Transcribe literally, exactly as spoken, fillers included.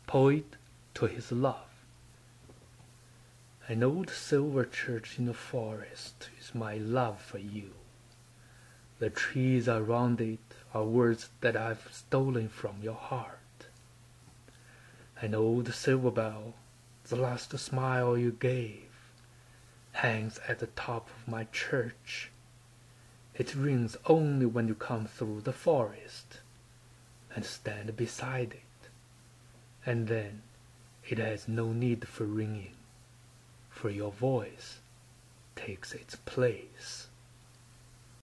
poet to his love. An old silver church in the forest is my love for you. The trees around it are words that I've stolen from your heart. An old silver bell, the last smile you gave, hangs at the top of my church. It rings only when you come through the forest and stand beside it, and then it has no need for ringing, for your voice takes its place.